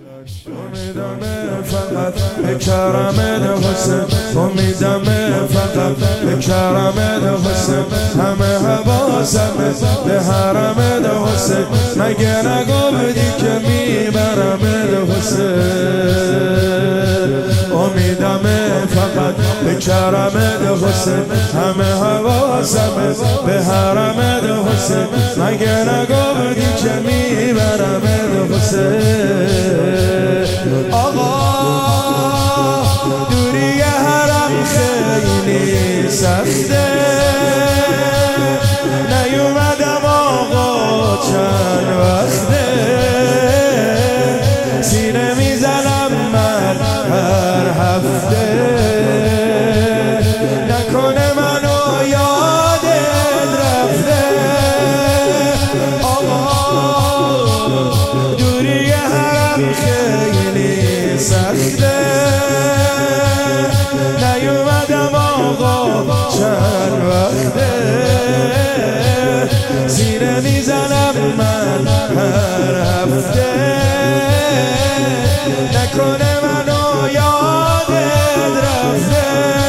امیدمه فقط به کرمت حسین، امیدمه فقط به کرمت حسین، همه حواسمه به حرمت حسین، مگه نگفتی که میبرمت حسین. امیدمه فقط به کرمت حسین، همه حواسمه به حرمت حسین، مگه نگفتی که میبرمت حسین. آقا دوری حرم خیلی سخته، نیومدم آقا چند وقته، سینه میزنم من هر هفته، نکنه منو یادت رفته. آقا دوری حرم خیلی سخته، نیومدم آقا چند وقته، سینه میزنم من هر هفته، نکنه منو یادت رفته.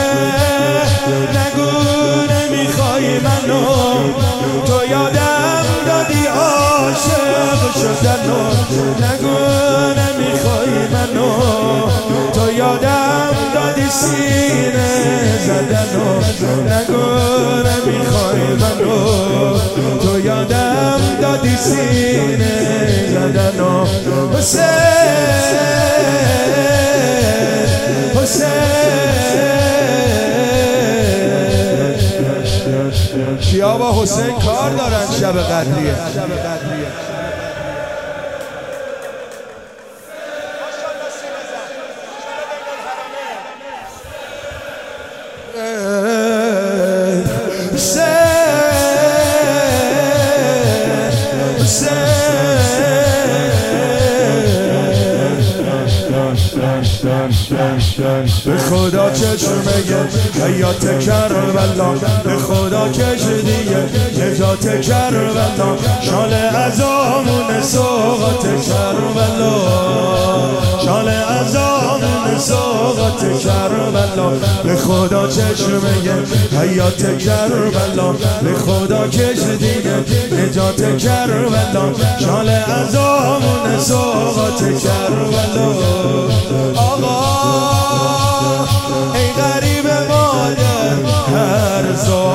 نگو نمیخوای منو، تو یادم دادی عاشق شدنو، نگو نمیخوای منو، تو یادم دادی سینه زدنو، نگو نمیخوای منو، تو یادم دادی سینه زدنو. حسین حسین کیا با حسین کار دارن شب قدریه؟ به خدا چشمه حیات کربلا، به خدا کشیدیه نجات کربلا، شال عزامون سوقات کربلا، شال عزامون سوقات کربلا، به خدا چشمه حیات کربلا، به خدا کشیدیه نجات کربلا، شال عزامون سوقات کربلا. آقا ای غریب مادر هر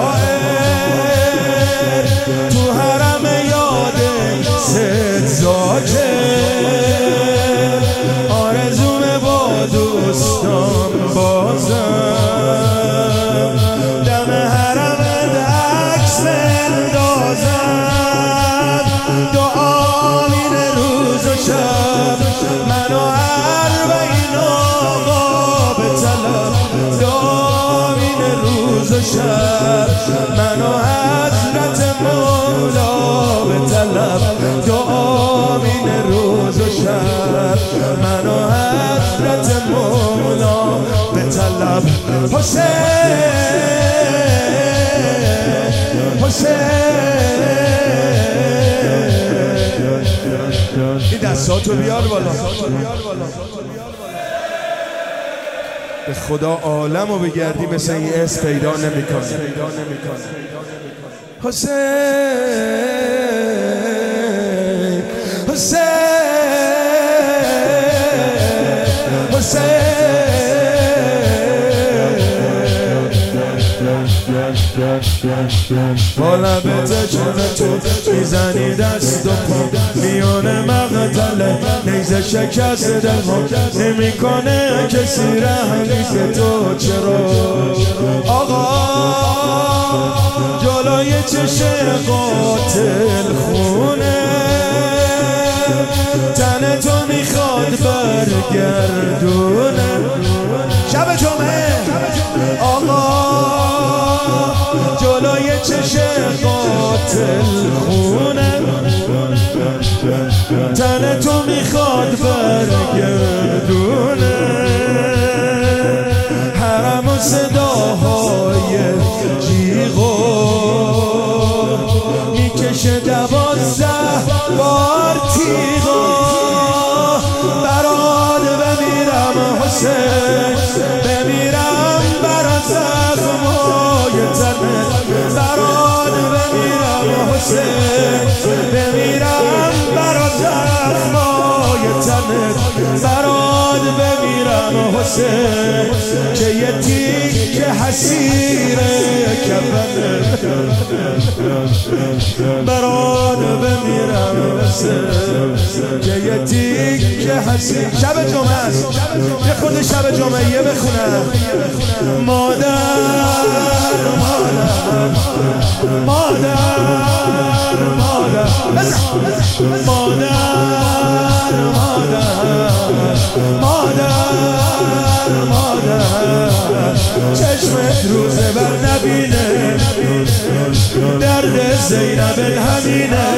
ظاهر، تو حرم یاده ست زاکر، آرزوم با دوستان بازم، دم حرمت عکس بندازم، دعا میره روز و شب منو اربعین آقا به طلب، دعا میره روز و شب منو حضرت مولا به طلب، دعا میره روز و شب منو حضرت مولا به طلب. حسین این دستاتو بیار بالا، به خدا عالمو بگردی مثل این اسم پیدا نمی‌کنه. حسین حسین حسین با لبت چون تو میزنی دست و پا، میونه مقتله نیزه شکست دلها، نمیکنه کسی رحمی که تو چرا. آقا جلوی چشم قاتل خونه، تن تو میخواد برگردونه. شب جمعه آقا جلوی چشم قاتل خونه، تن تو میخواد برگردونه. حرم و صداهای جیغو میکشه 12 بار تیغو برای پایانت برات بمیرم حسین که یه تیک حسیره کفنت برات بمیرم حسین که یه تیک حسیر. شب جمعه است، یه خود شب جمعه بخونم. مادر مادر مادر مادر مادر مادر مادر چشمت روزه بر نبینه، درد زینب همینه.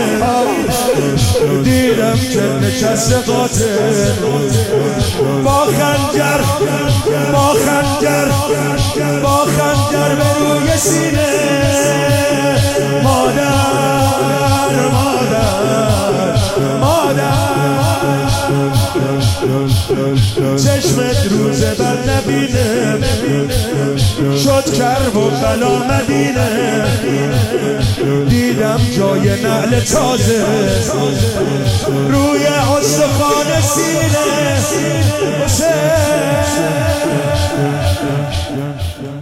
دیدم که نشست قاتل با خنجر با خنجر با خنجر به روی سینه. مادر مادر مادر چشمت روزه بر نبینه، شد کرب و بلا مدینه. دیدم جای نعل تازه روی استخوان سینه.